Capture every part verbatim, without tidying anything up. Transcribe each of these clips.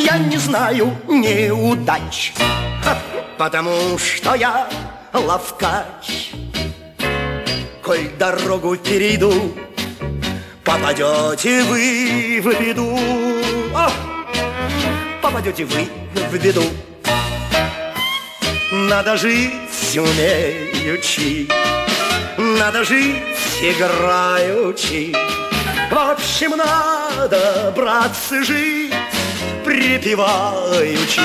я не знаю неудач, потому что я ловкач. Коль дорогу перейду, попадете вы в беду. О, попадете вы в беду. Надо жить умеючи, надо жить играючи. В общем, надо, братцы, жить припеваючи.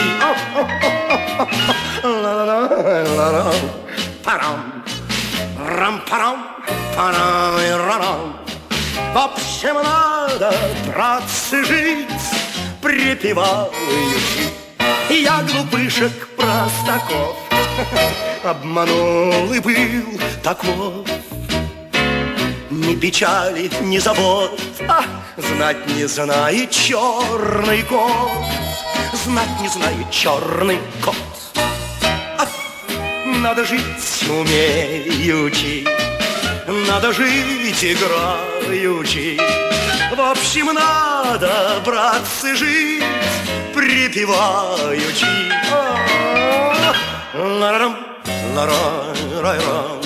Парам, рам-парам, парам-рам. В общем, надо, братцы, жить припеваючи. Я глупышек простаков обманул и был таков. Ни печали, ни забот, а, знать не знает черный кот. Знать не знает черный кот. А, надо жить умеючи, надо жить играючи. В общем, надо, братцы, жить припеваючи. Ла-рам, ла-рам,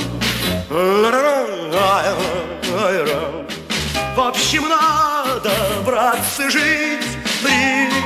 ла-рам. В общем, надо, братцы, жить припеваючи.